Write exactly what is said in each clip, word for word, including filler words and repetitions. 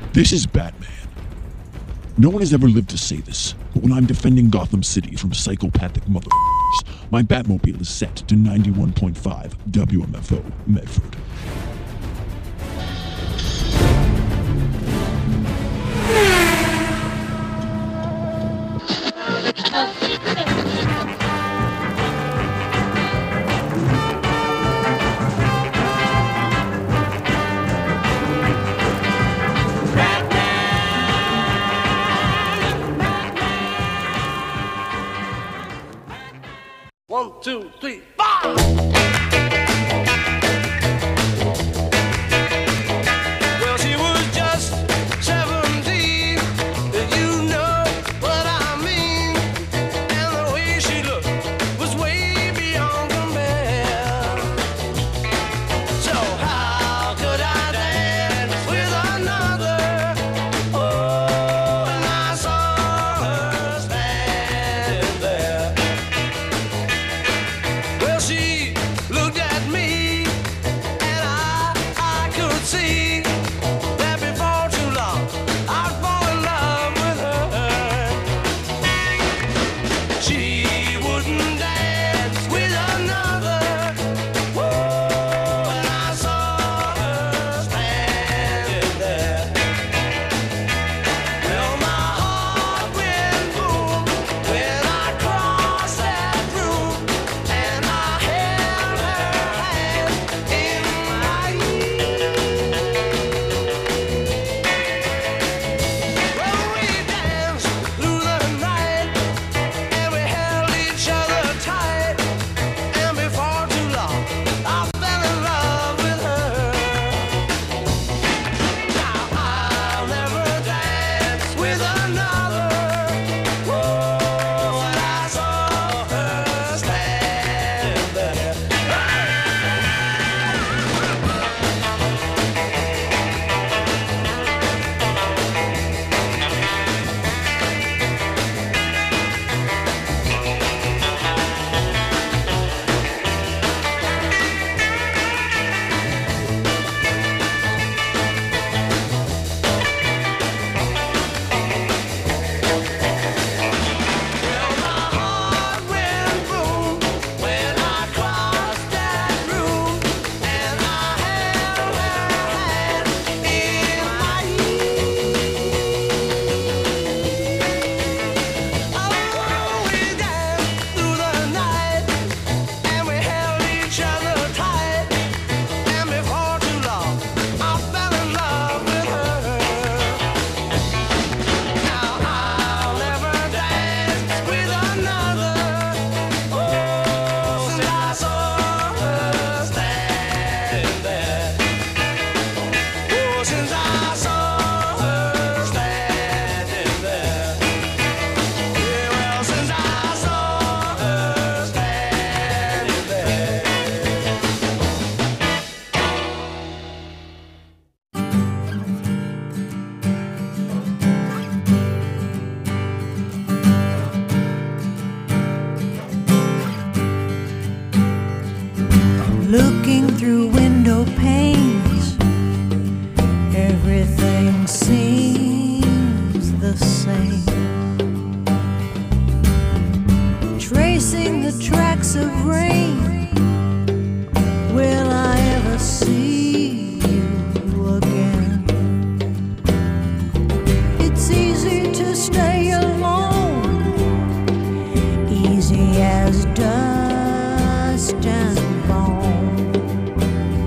This is Batman. No one has ever lived to say this, but when I'm defending Gotham City from psychopathic motherfuckers, my Batmobile is set to ninety-one point five W M F O Medford. One, two, three, four! Well, she was just seventeen, you know what I mean. And the way she looked was way beyond compare. So how could I dance with another? Oh, and I saw her standing there. Well, she looked at me, and I, I could see that before too long I'd fall in love with her. She wouldn't dance with another. Whoa, and I saw her standing there. Well, my heart went boom when I crossed that room. And I held her hand in mine. Well, we danced through the night, and we held each other tight. And before too long, I fell in love with her. Now I'll never dance with another. Whoa, and I saw her standing there. Well, my heart went boom when I crossed that room, and I held her hand in mine. Oh, we danced through the night, and we held each other tight. And before too long, I fell in love with her. Now I'll never dance with another. Oh, since I saw her standing there. Oh, since I saw her standing there. Yeah, well, since I saw her standing there. Looking through window panes, everything seems the same. Tracing the tracks of rain, will I ever see you again? It's easy to stay alone, easy as dust and bone.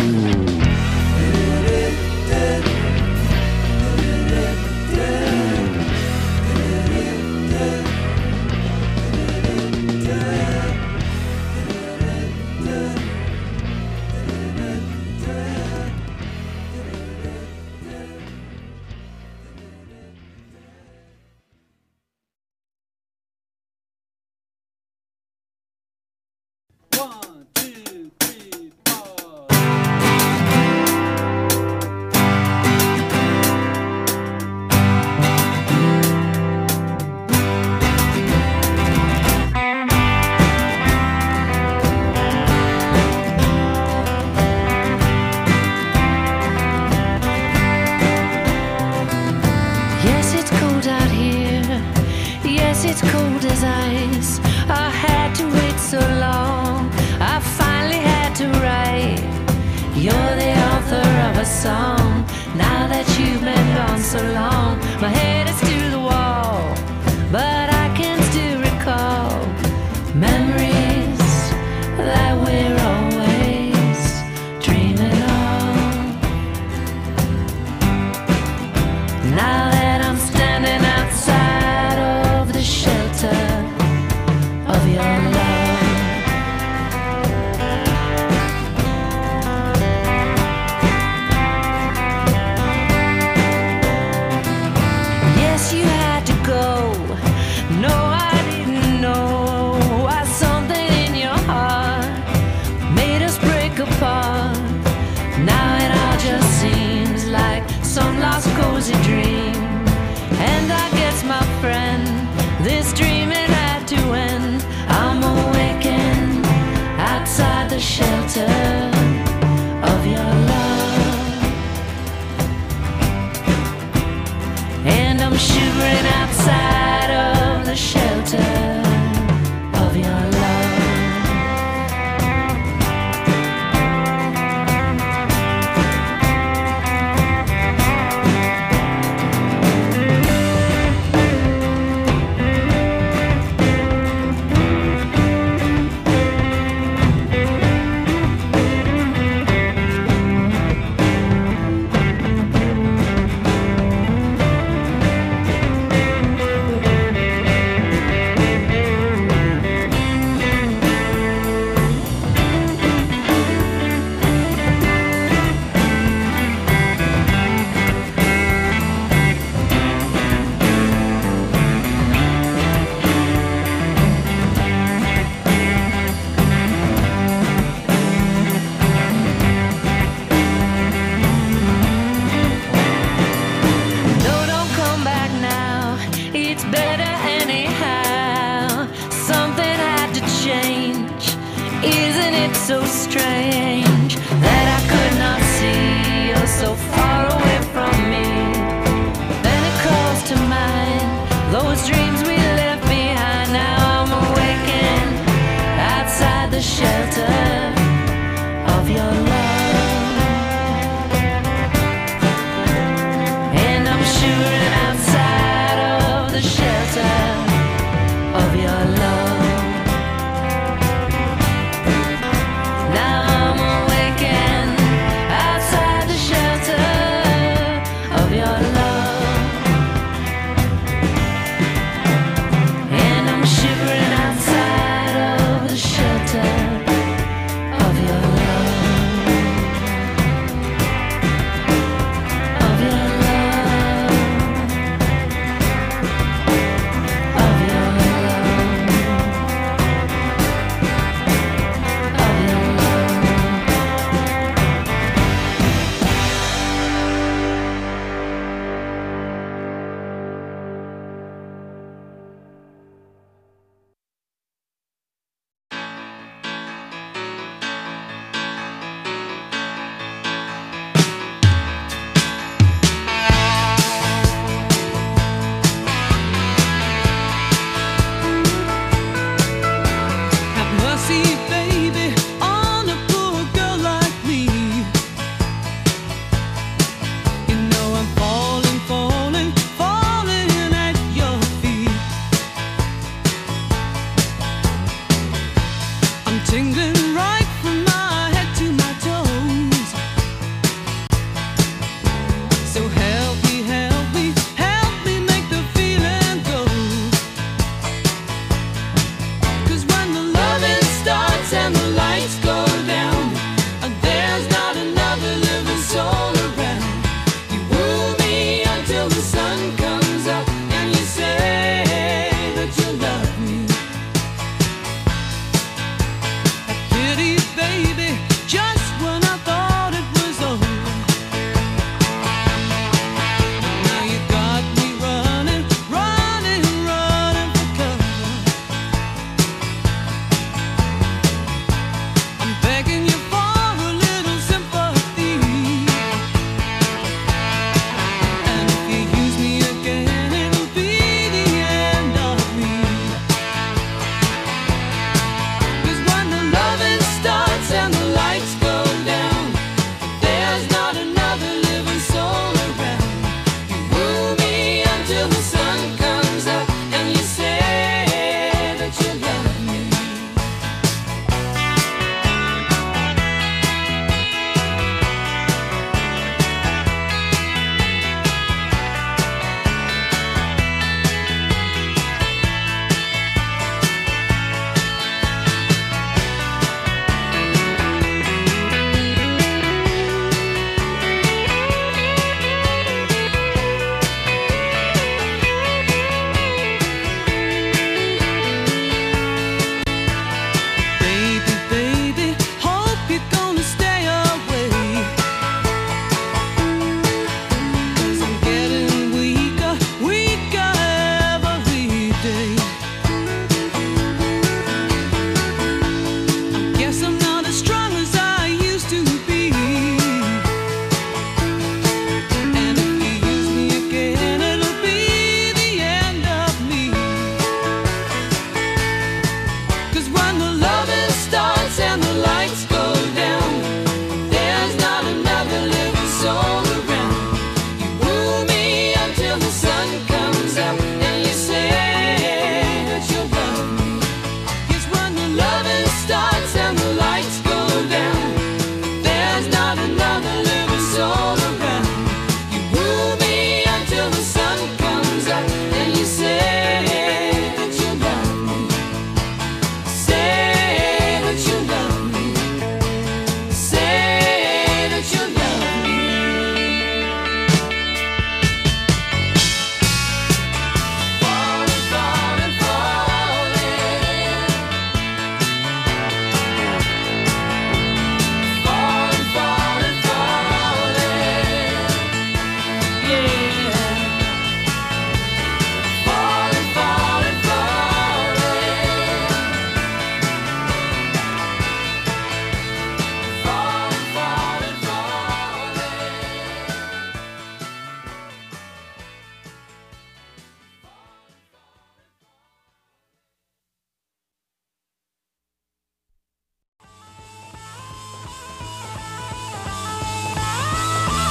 One, two, three, four. Yes, it's cold out here. Yes, it's cold as ice. I had to wait so long. I finally had to write. You're the author of a song. Now that you've been gone so long, my head is to the wall, but I can still recall memories that we're always dreaming of. Now that I'm standing outside of the shelter of your love,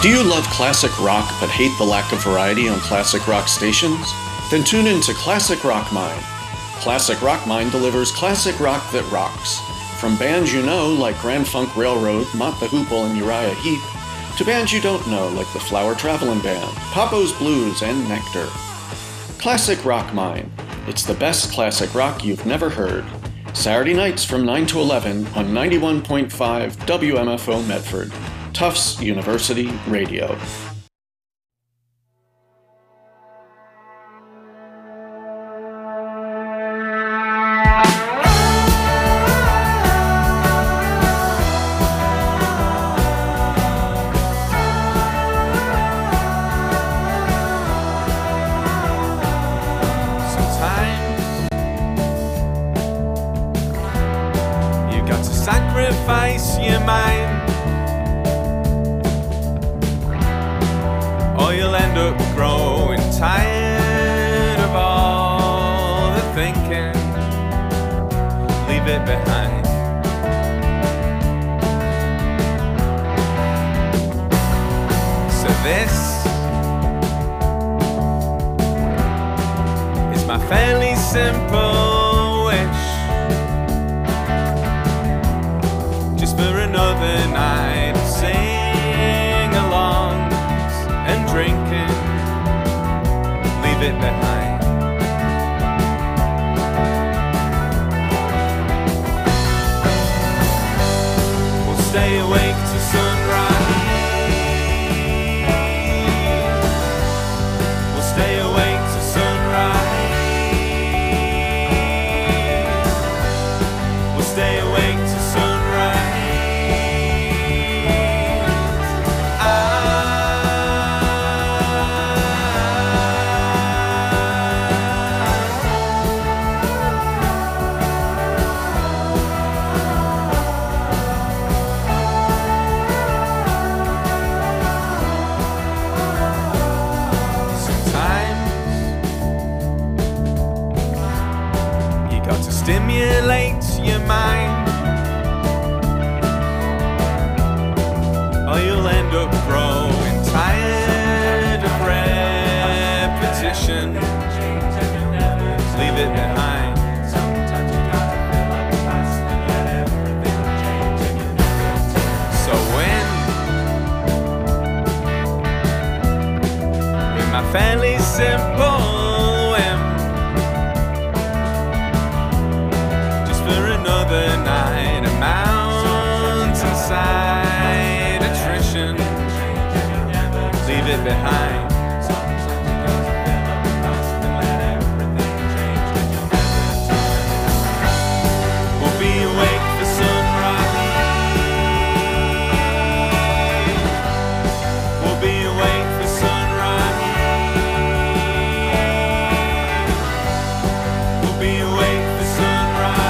Do you love classic rock but hate the lack of variety on classic rock stations? Then tune in to Classic Rock Mine. Classic Rock Mine delivers classic rock that rocks. From bands you know like Grand Funk Railroad, Mott the Hoople, and Uriah Heep, to bands you don't know like the Flower Travelin' Band, Papo's Blues, and Nectar. Classic Rock Mine. It's the best classic rock you've never heard. Saturday nights from nine to eleven on ninety-one point five W M F O Medford, Tufts University Radio. Sacrifice your mind, or you'll end up growing tired of all the thinking. Leave it behind. So this is my fairly simple wish, for another night of sing-alongs and drinking. Leave it behind. We'll stay awake till sunrise. We'll stay awake till sunrise. We'll stay awake till sunrise. Stimulate your mind, or you'll end up growing tired of repetition. Leave it behind. So when, with my fairly simple whim, another night, a mountainside attrition. Leave it behind. We'll be awake for sunrise. We'll be awake for sunrise. We'll be awake for sunrise.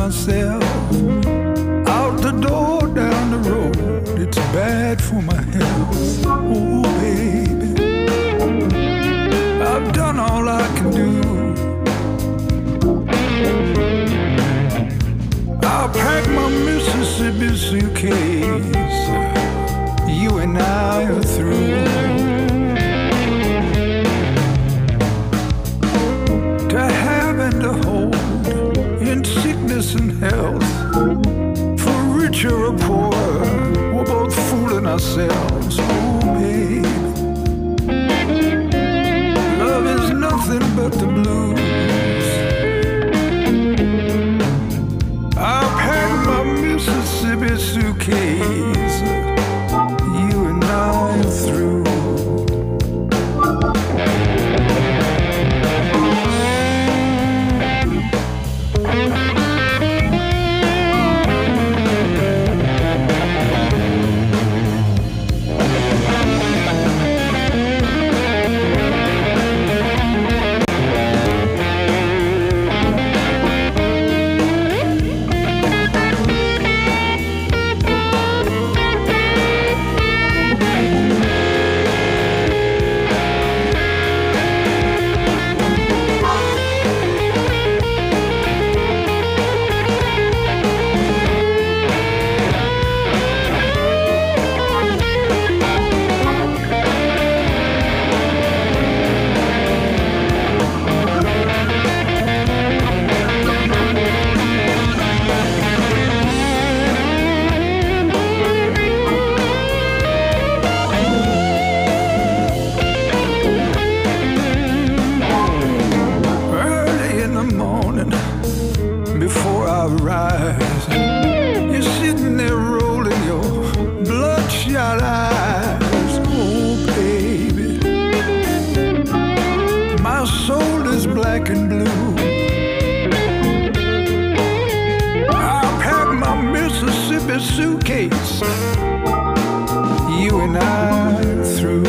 myself. Out the door, down the road, it's bad for my health. Oh, baby, I've done all I can do. I'll pack my Mississippi suitcase. You and I are through. To have and to hold, in sickness and health, for richer or poorer, we're both fooling ourselves. Oh, babe, love is nothing but the blues. I'll pack my Mississippi suitcase. You and I are through. Suitcase, you and I are through.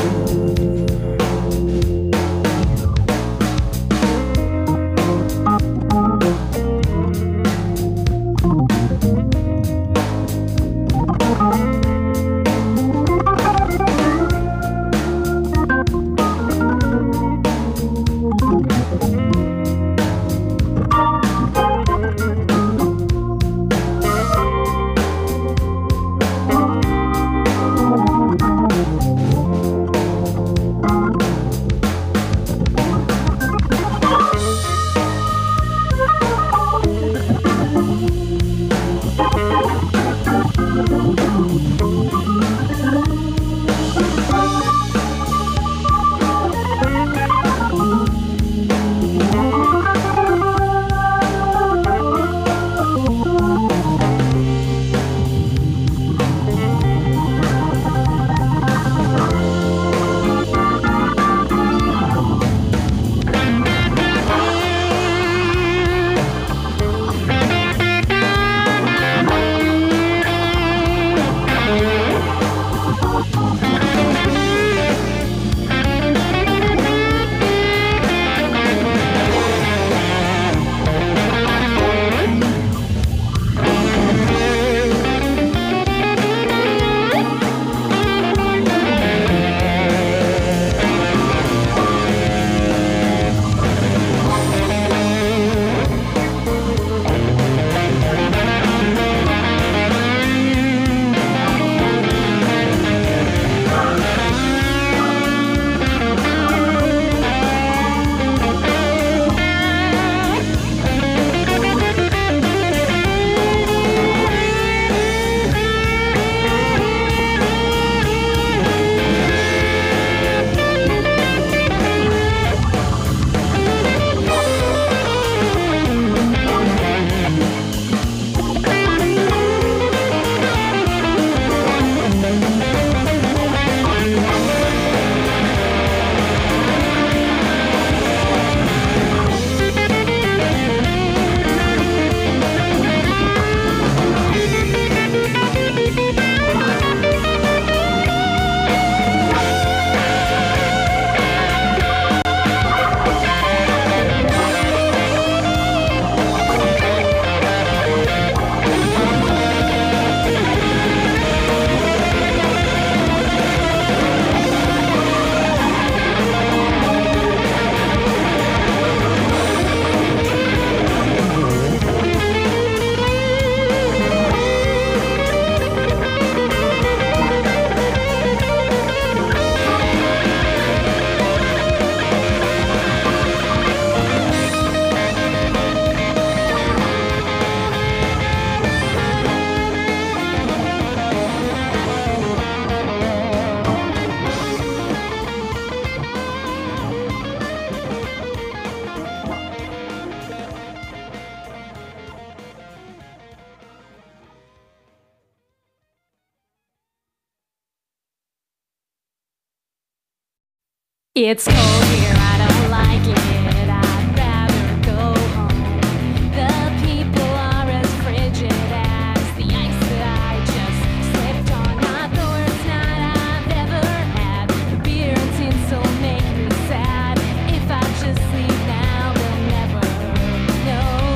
It's cold here, I don't like it. I'd rather go home. The people are as frigid as the ice that I just slipped on. Not the worst night I've ever had. The beer and tinsel make me sad. If I just leave now, they'll never know.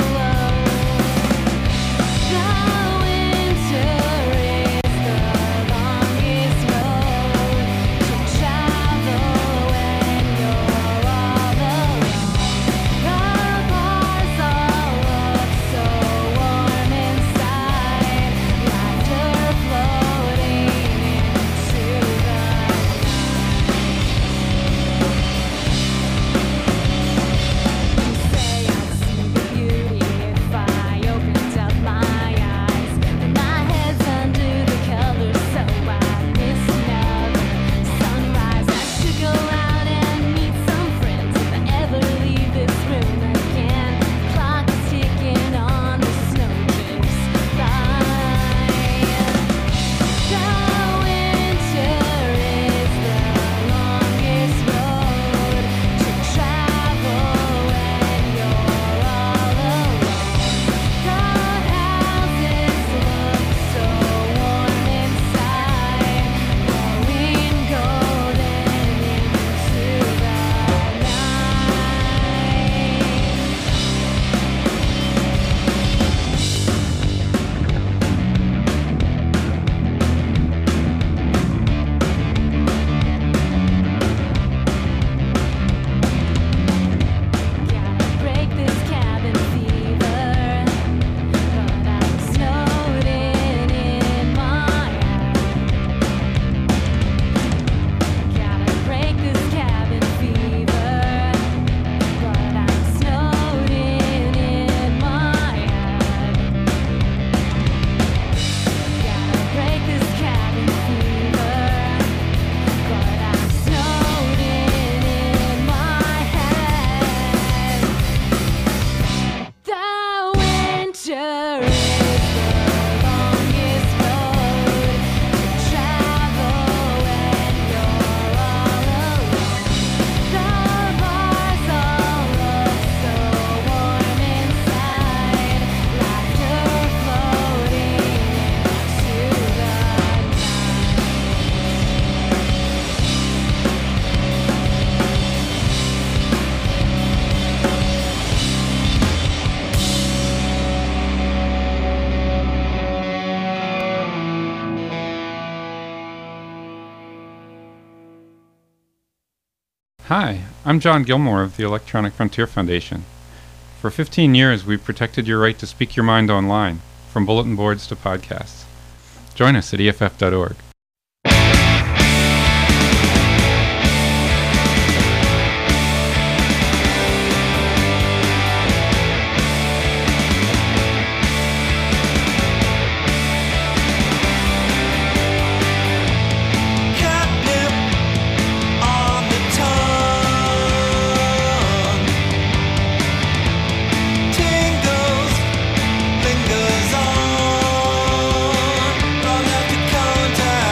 The winter is the longest road to travel when you're all alone. The bars all look so warm inside, laughter floating into the night. You say I'd see the beauty if I opened up my eyes, but my head's under the covers, so I miss another sunrise. I should go out and meet some friends if I ever leave this room again. Clock is ticking on the snow drifts by. The winter is the longest road to travel when you're all alone. The houses look so warm inside, glowing golden into the night. Gotta break this cabin fever, but I'm snowed in in my head. Gotta break this cabin fever, but I'm snowed in in my head. Gotta break this cabin fever, but I'm snowed in in my head. The winter is the longest road to travel when you're all alone. The bars all look so warm inside, laughter floating into the night. Hi, I'm John Gilmore of the Electronic Frontier Foundation. For fifteen years, we've protected your right to speak your mind online, from bulletin boards to podcasts. Join us at E F F dot org. Catnip on the tongue, tingles, lingers on long after contact.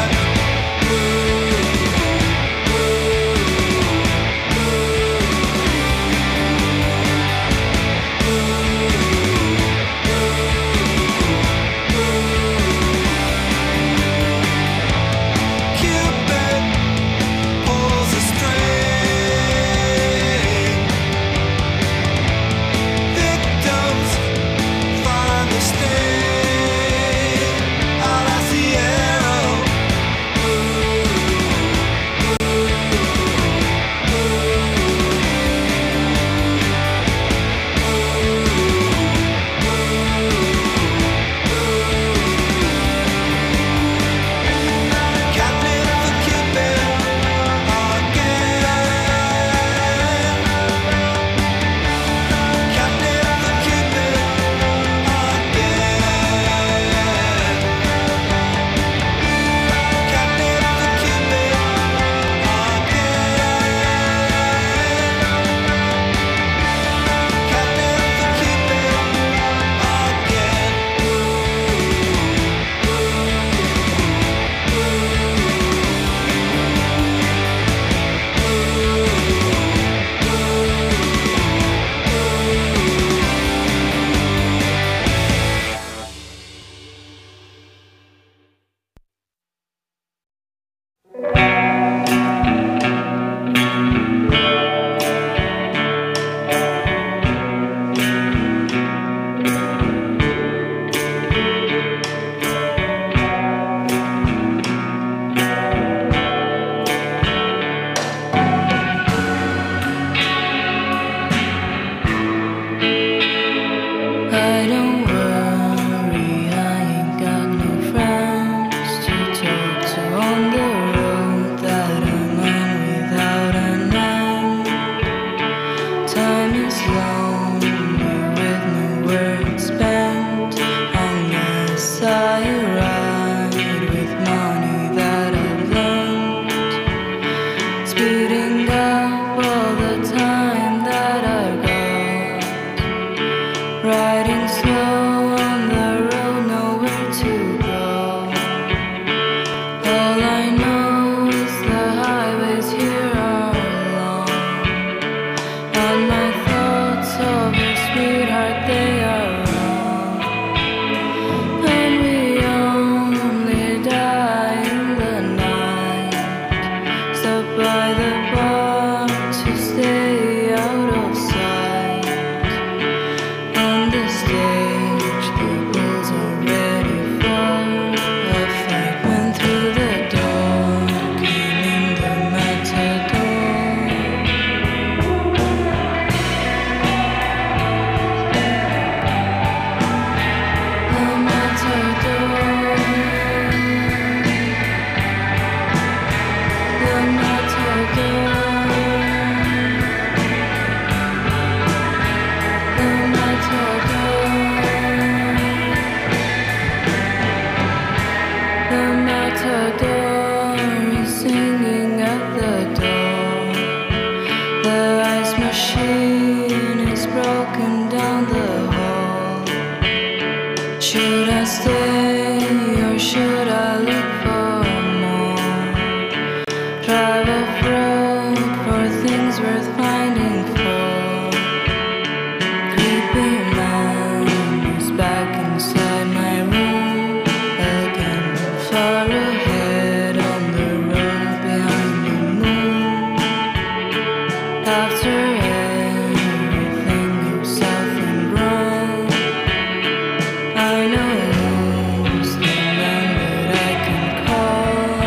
Should I stay or should I look for more? Drive off road for things worth finding for. Creepy man is back inside my room again. Far ahead on the road behind the moon. After everything goes south and wrong, I know who's the man that I can call.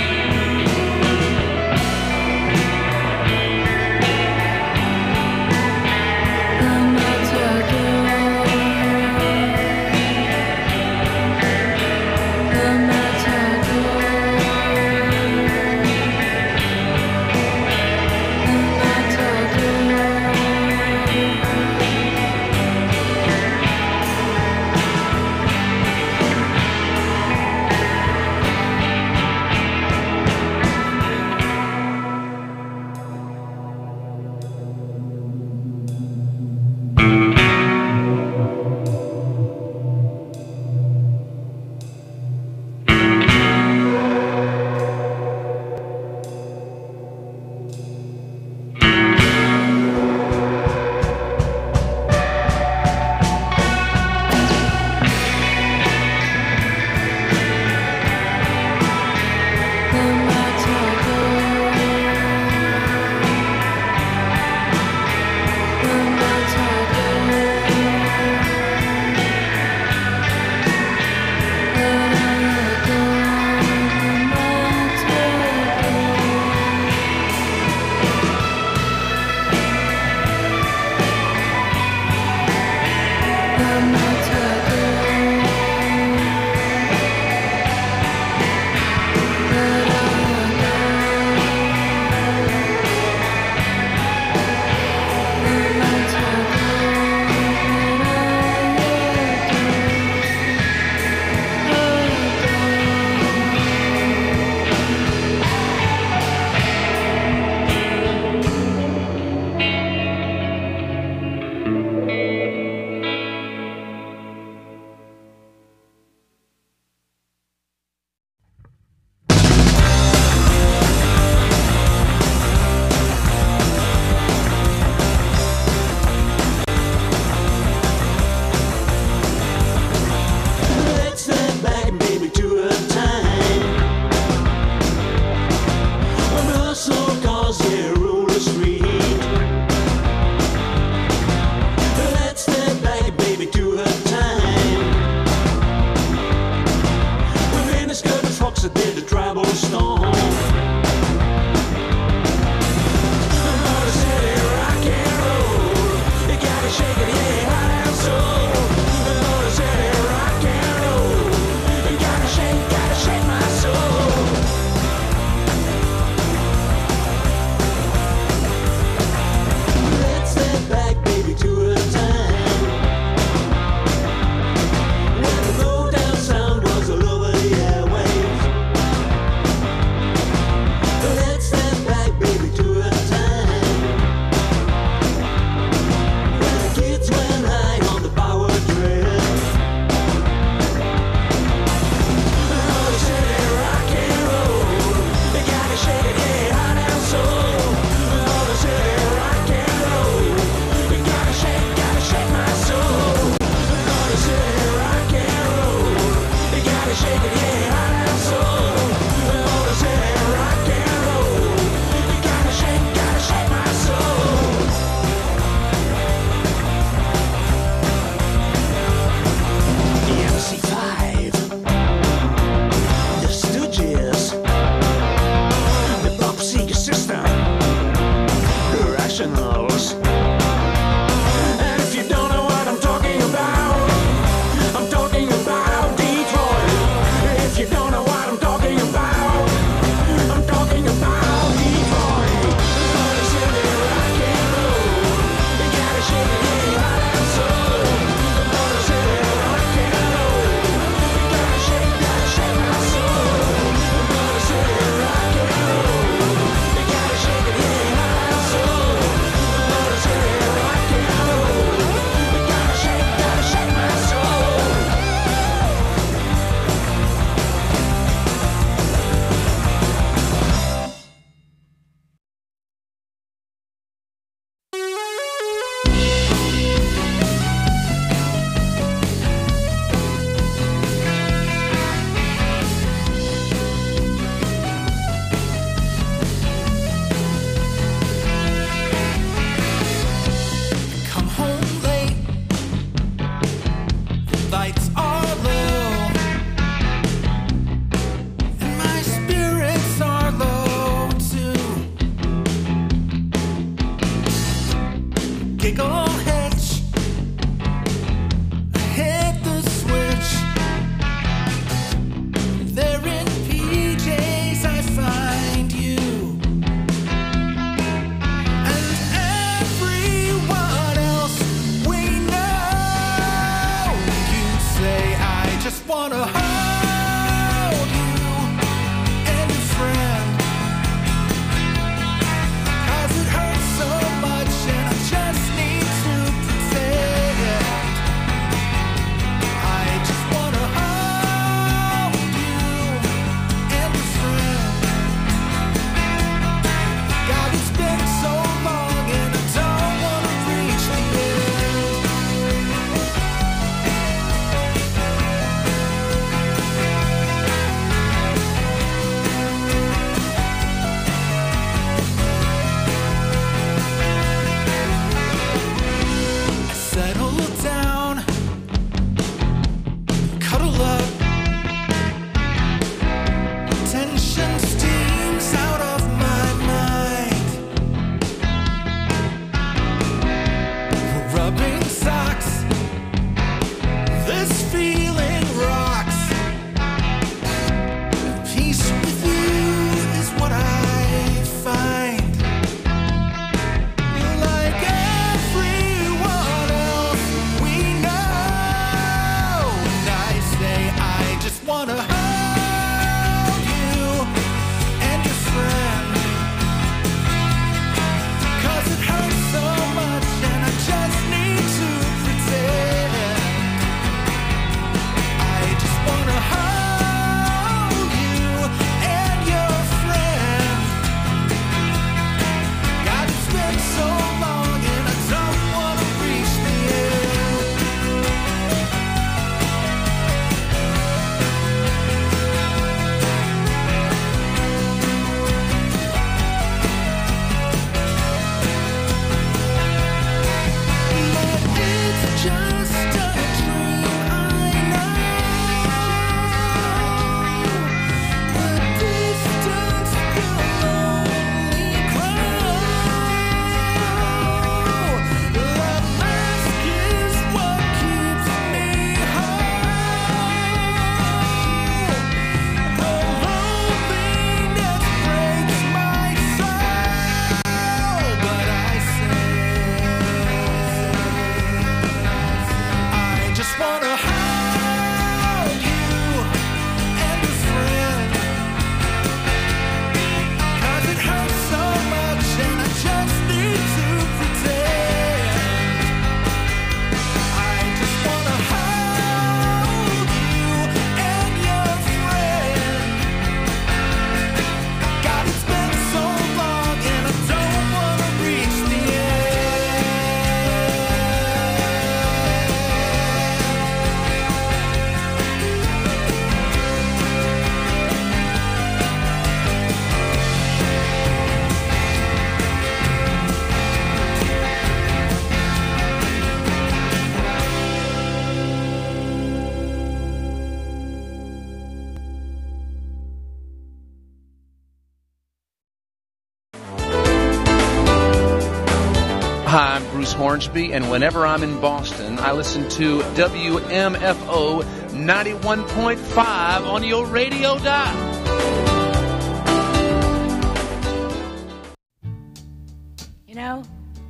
The Matador, the Matador, the Let's step back, baby, to a time when muscle cars, yeah, rule the street. Let's step back, baby, to a time when miniskirt trucks did the tribal storm. Another city, rock and roll. You gotta shake it, yeah, hot and soul. Another city, rock and roll. You gotta shake, gotta shake my soul. Let's step back, baby, to a time when the low-down sound was all over the airwaves. Let's step back, baby, to a time when the kids went high on the power trip. Another city, rock and roll. You gotta shake it, yeah, hot and soul. Another city, rock and roll. You gotta shake, gotta shake my soul. Another city, rock and roll. You gotta shake it, yeah, hot and soul. Another city, rock and roll. You gotta shake, gotta shake my soul. The M C five, the Stooges, the Bob Seger system, the Rationals. And if you don't know what I'm talking about, I'm talking about Detroit. just wanna hold you and your friend. 'Cause it hurts so much and I just need to pretend. I just wanna hold you and your friend. God, it's been so long and I don't wanna reach the end. Settle down, cuddle up. Tension steams out of my mind. We're rubbing socks. This feeling rocks. Peace with you is what I find. Like everyone else we know, and I say I just wanna hold you and your friend. 'Cause it hurts so much and I just need to pretend. I just wanna hold you and your friend. God, it's been so long and I don't wanna reach the end. But it's just a dream, I know. The distance will only grow. The mask is what keeps me whole. The loneliness breaks my soul. But I say, I just wanna hold you and your friend. 'Cause it hurts so much and I just need to pretend. I just wanna hold you and your friend. God, it's been so long and I don't wanna reach the Hi, I'm Bruce Hornsby, and whenever I'm in Boston, I listen to W M F O ninety-one point five on your radio dial. You know,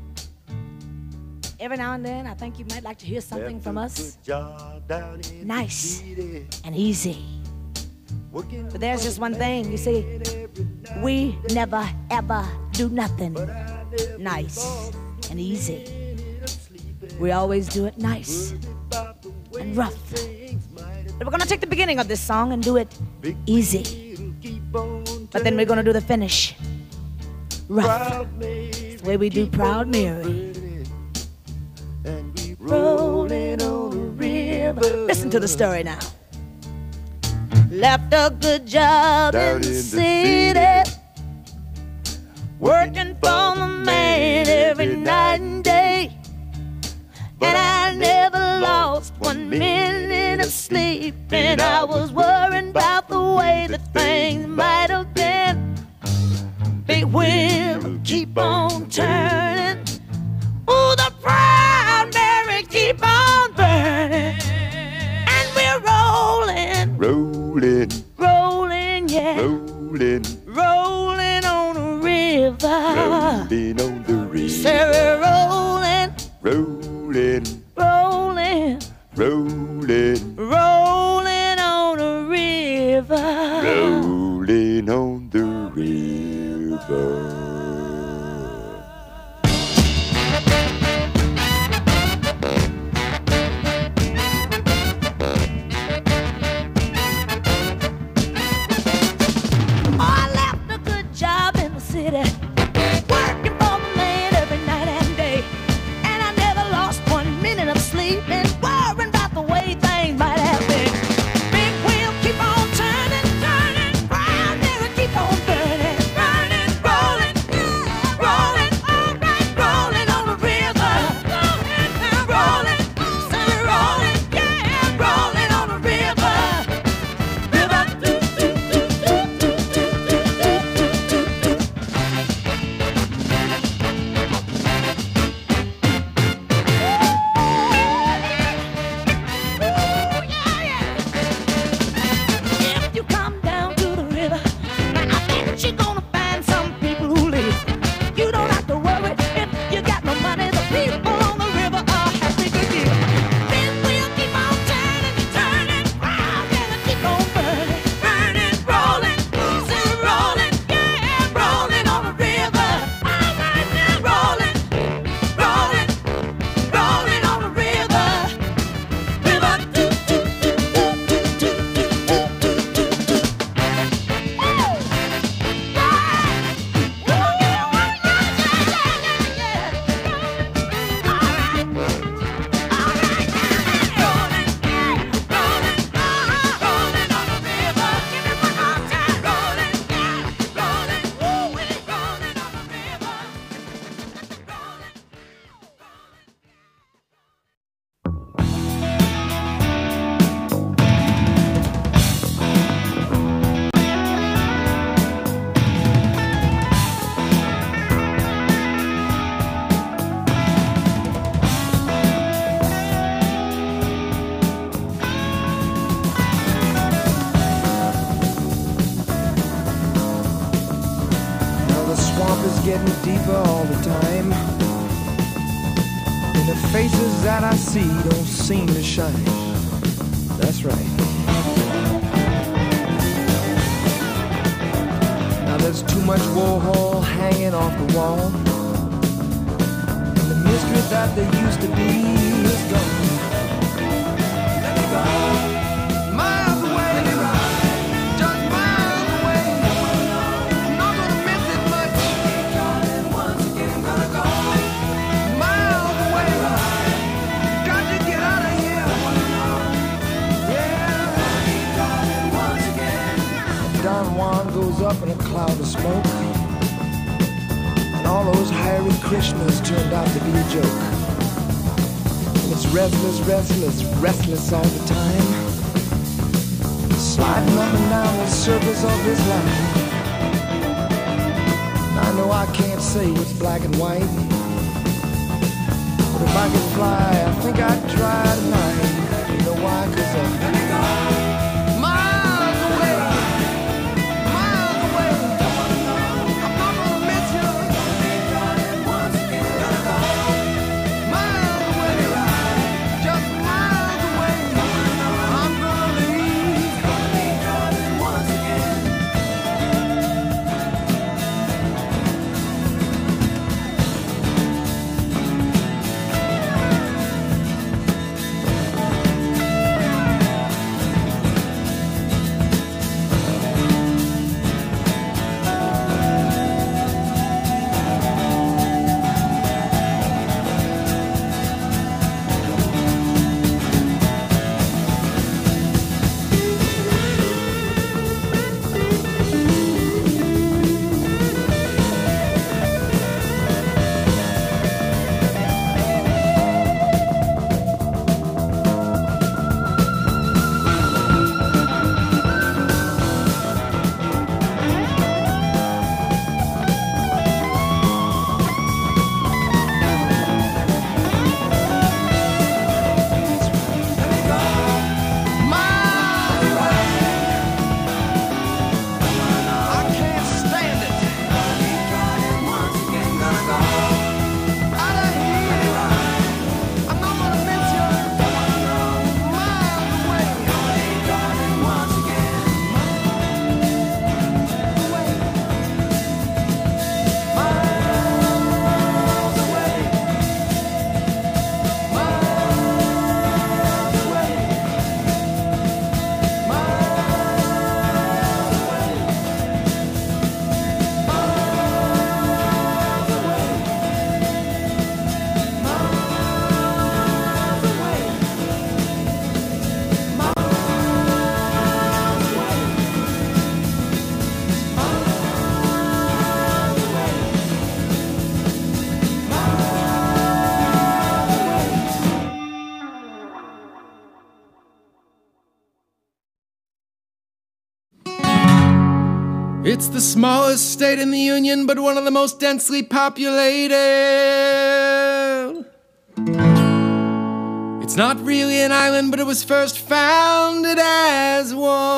every now and then I think you might like to hear something from us. Nice and easy. But there's just one thing, you see, we never ever do nothing nice and easy. We always do it nice and rough. But we're gonna take the beginning of this song and do it easy. But then we're gonna do the finish rough. It's the way we do Proud Mary. Rolling on a river. Listen to the story now. Left a good job in the city, working for the man every night and day. And I never lost one minute of sleep, and I was worrying about the way that things might have been. Big wheel keep on turning. Oh, the Proud Mary keep on burning. And we're rolling, Rolling, rolling, yeah, rolling, rolling on a river. rolling on the river. Say we're rolling, Rolling, rolling, rolling, rolling river. I left a good job in the city, working for the man every night and day. And I never lost one minute of sleep and worrying about the way things might have been. Big wheel keep on turning, turning, brown mirror keep on burning, burning, rolling, rolling, all right, rolling on the river, rolling, rolling, rolling, yeah, rolling on the river, river, do, do, do, do, do, do, do, do, do. If you come down to the river, I bet you're gonna find some people who live. You don't have to worry if you got no money. The people on the river are happy to give. Big wheel keep on turning, turning, round and keep on burning, burning, rolling, still rolling, yeah, rolling on the river. All right now, rolling, rolling, rolling on the river. River, do, do, do, do, do, do, do, do, do, do. Now the swamp is getting deeper all the time, and the faces that I see don't seem to shine. That's right. Now there's too much Warhol hanging off the wall, and the mystery that there used to be is gone. Let me go. Miles away, just miles away. Not gonna miss it much. Once again, gonna go miles away. Got to get out of here. Yeah. Once again. Don Juan goes up in a cloud of smoke, and all those Hare Krishnas turned out to be a joke. And it's restless, restless, restless all the time, sliding up and down the surface of this life. I know I can't say what's black and white, but if I could fly, I think I'd try tonight. You know why? 'Cause I'm miles away, miles away. I'm not gonna miss you. Miles away, just miles away. I'm gonna leave once again. It's the smallest state in the Union, but one of the most densely populated. It's not really an island, but it was first founded as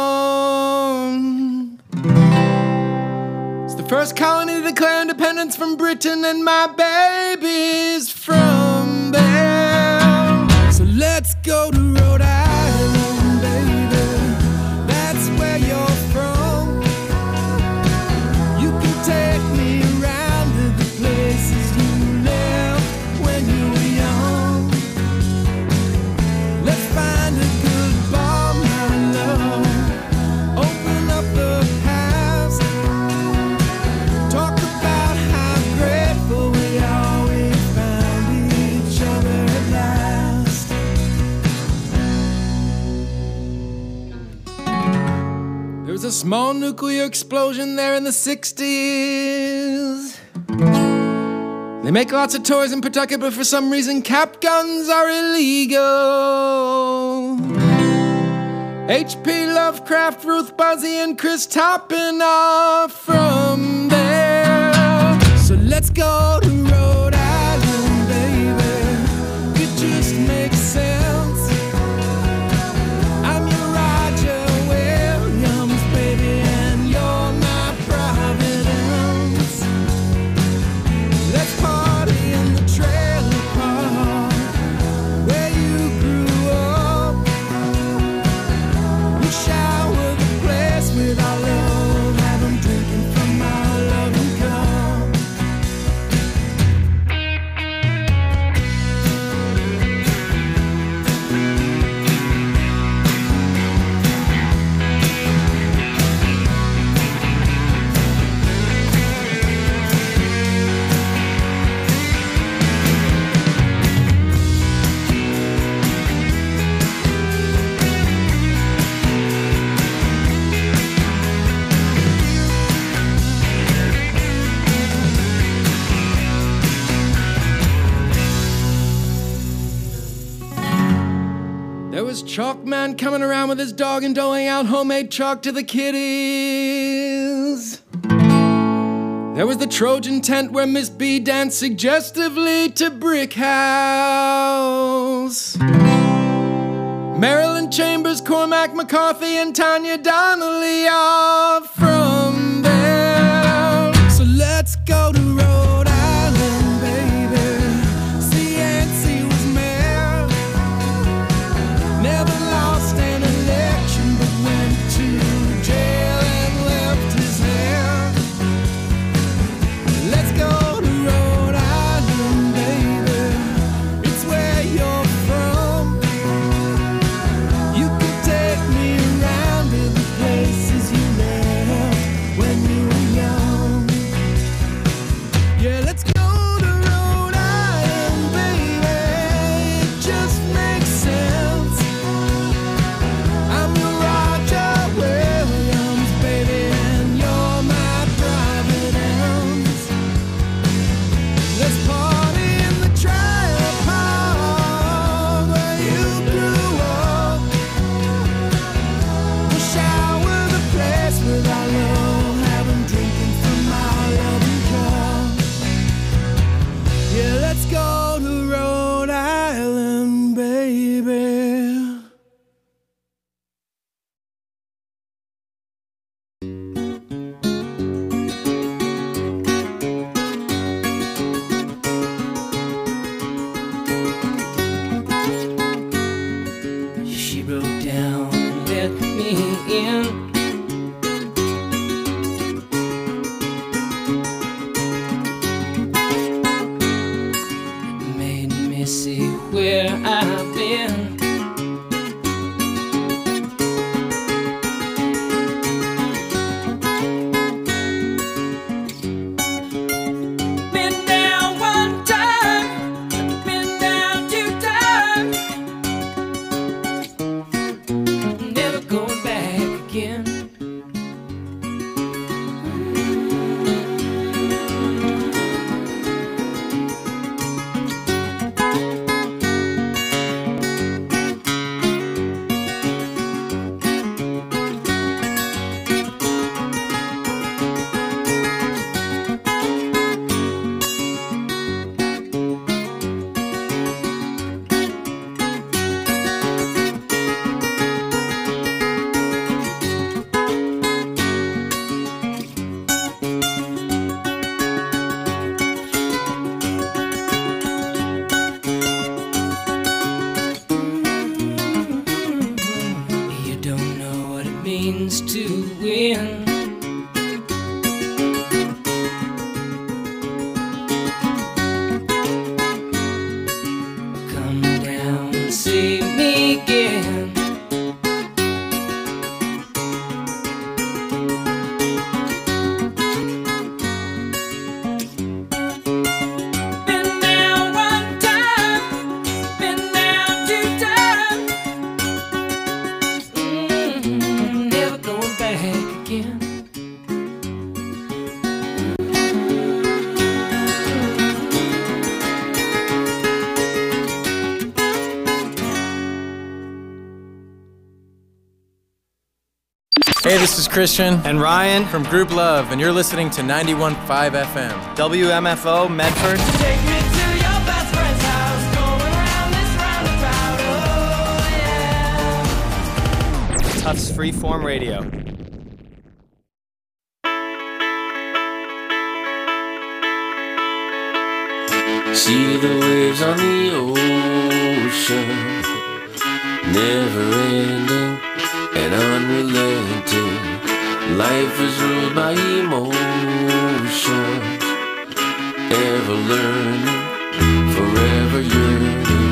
one. It's the first colony to declare independence from Britain, and my baby's from there. So let's go to Rhode Island, baby. That's where you're from. You can take me around to the places you left when you were young. Let's find a good bar, my love. Open up the past. Talk about how grateful we are we found each other at last. There was a small nuclear explosion there in the sixties. They make lots of toys in Pawtucket, but for some reason cap guns are illegal. H P Lovecraft, Ruth Buzzy, and Chris Toppin are from there. So let's go to Rhode Island, baby. It just makes sense. I'm your Roger Williams, baby, and you're my Providence. Let's party in the trailer park where you grew up. We shower the place with our love, have 'em drinking from our loving cup. There was Chalkman coming around with his dog and doling out homemade chalk to the kiddies. There was the Trojan tent where Miss B danced suggestively to Brick House. Marilyn Chambers, Cormac McCarthy, and Tanya Donnelly are from there. So let's go to Rhode Island, baby. See, Yancey was mayor. Never lost an election, but went to jail and left his hair. Let's go to Rhode Island, baby. It's where you're from. You can take me around to the places you left when you were young. Yeah, let's go to Rhode Island, baby. It just makes sense. I'm your Roger Williams, baby, and you're my Providence. Let's party in the trailer park where you grew up. We'll shower the place with our love, have 'em drinking from our loving cup. Yeah, let's go to Rhode Island, baby. She broke down and let me in. Made me see where I've been. Been down one time, been down two times. Never going back again. means to win. Come down and see me again. Been there one time, been there two times. Mm, never going back again. Hey, this is Christian and Ryan from Group Love, and you're listening to ninety-one point five F M. W M F O, Medford. Take me to your best friend's house, going round this roundabout, oh yeah. Tufts Freeform Radio. See the waves on the ocean, never ending and unrelenting. Life is ruled by emotions, ever learning, forever yearning.